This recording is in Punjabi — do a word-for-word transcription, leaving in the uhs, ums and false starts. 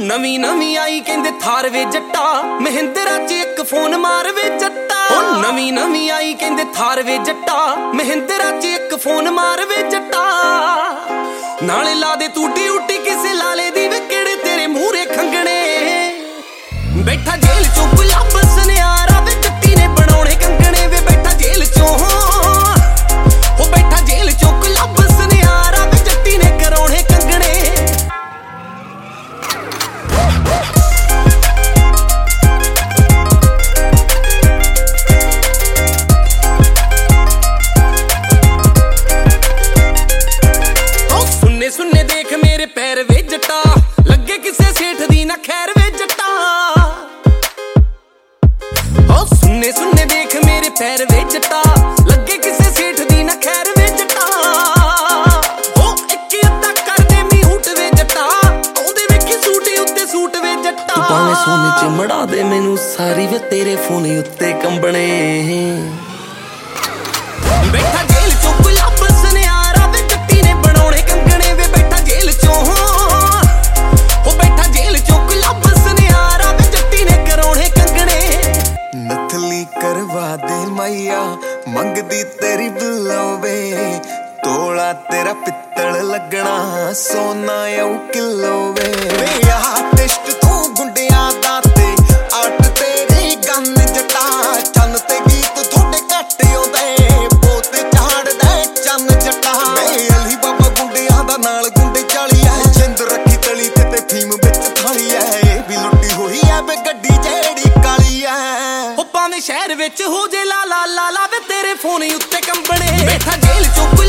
ਨਵੀਂ ਨਵੀਂ ਆਈ ਕਹਿੰਦੇ ਥਾਰ ਵੇ ਜੱਟਾ, ਮਹਿੰਦਰਾ ਚ ਇੱਕ ਫੋਨ ਮਾਰ ਵੇ ਜੱਟਾ। ਉਹ ਨਵੀਂ ਨਵੀਂ ਆਈ ਕਹਿੰਦੇ ਥਾਰ ਵੇ ਜੱਟਾ, ਮਹਿੰਦਰਾ ਚ ਇੱਕ ਫੋਨ ਮਾਰ ਵੇ ਜੱਟਾ। ਨਾਲੇ ਲਾ ਦੇ ਤੂੰ ਡਿਊਟੀ ਕਿਸੇ ਲਾਲੇ ਦੀ ਵੇ, ਕਿਹੜੇ ਤੇਰੇ ਮੂਹਰੇ ਖੰਗਣੇ। ਬੈਠਾ ਜੇਲ੍ਹ ਚੋਂ ਗੁਲਾਬ ਸੁਨਿਆਰਾ ਵੇ, ਜੱਟੀ ਨੇ ਬਣਾਉਣੇ ਕੰਗਣੇ ਵੇ। ਬੈਠਾ ਜੇਲ੍ਹ ਚੋਂ ਉਹ ਬੈਠਾ ਜੇਲ੍ਹ ਚੋਂ ਗੁਲਾਬ ਸੁਨਿਆਰਾ ਵੇ, ਜੱਟੀ ਨੇ ਕਰਾਉਣੇ ਕੰਗਣੇ। ਸੁੰਨੇ ਸੁੰਨੇ ਦੇਖ ਮੇਰੇ ਪੈਰ ਵੇ ਜੱਟਾ, ਲੱਗੇ ਕਿਸੇ ਸੇਠ ਦੀ ਨਾ ਖੈਰ ਵੇ ਜੱਟਾ। ਓ ਸੁੰਨੇ ਸੁੰਨੇ ਦੇਖ ਮੇਰੇ ਪੈਰ ਵੇ ਜੱਟਾ, ਲੱਗੇ ਕਿਸੇ ਸੇਠ ਦੀ ਨਾ ਖੈਰ ਵੇ ਜੱਟਾ। ਓ ਇੱਕ ਅੱਧਾ ਕਰਦੇ ਮੀਹੂਟ ਵੇ ਜੱਟਾ, ਉਹਦੇ ਵੇਖੀ ਸੂਟੇ ਉੱਤੇ ਸੂਟ ਵੇ ਜੱਟਾ। ਭਾਵੇਂ ਸੋਨੇ ਚ ਮੜਾ ਦੇ ਮੈਨੂੰ ਸਾਰੀ ਵੇ, ਤੇਰੇ ਫੋਨ ਉੱਤੇ ਕੰਬਣੇ। ਬੈਠਾ ਜੇਲ੍ਹ ਚੋਂ ਗੁਲਾਬ ਸੁਨਿਆਰਾ ਵੇ, ਜੱਟੀ ਨੇ ਬਣਾਉਣੇ ਕੰਗਣੇ ਵੇ। ਬੈਠਾ ਜੇਲ੍ਹ ਚੋਂ ਉਹ ਬੈਠਾ ਜੇਲ੍ਹ ਚੋਂ ਗੁਲਾਬ ਸੁਨਿਆਰਾ ਵੇ, ਜੱਟੀ ਨੇ ਕਰਾਉਣੇ ਕੰਗਣੇ। ਨਥਲੀ ਕਰਵਾ ਦੇ ਮਾਈਆ, ਮੰਗਦੀ ਤੇਰੀ ਬੁਲਾਵੇ। ਤੋਲਾ ਤੇਰਾ ਪਿੱਤਲ ਲੱਗਣਾ, ਸੋਨਾ ਆਉ ਕਿਲੋ ਵੇ। ਵੇ ਆਹ ਟਿਸ਼ਟ ਤੂੰ ਗੁੰਡਿਆਂ ਦਾ ਤੇ ਅੱਟ ਤੇਰੀ ਗੰਨ ਜੱਟਾ। ਚੰਨ ਤੇ ਗੀਤ ਥੋੜੇ ਘੱਟ ਆਉਂਦੇ, ਪੋਤ ਝਾੜਦਾ ਚੰਨ ਜੱਟਾ। ਵੇ ਅਲੀ ਬਾਬਾ ਗੁੰਡਿਆਂ ਦਾ ਨਾਲ ਗੁੰਡੇ ਚਾਲੀ ਐ, ਜਿੰਦ ਰੱਖੀ ਤਲੀ ਤੇ ਤੇ ਫੀਮ ਵਿੱਚ ਥਾਲੀ ਐ। ਇਹ ਵੀ ਲੁੱਟੀ ਹੋਈ ਐ ਵੇ ਗੱਡੀ ਜਿਹੜੀ ਕਾਲੀ ਐ। ਉਹ ਭਾਵੇਂ ਸ਼ਹਿਰ ਵਿੱਚ ਹੋ ਜੇ ਲਾ ਲਾ ਲਾ ਲਾ ਵੇ, ਤੇਰੇ ਫੋਨ ਉੱਤੇ ਕੰਬਣੇ। ਬੈਠਾ ਜੇਲ੍ਹ ਚੋਂ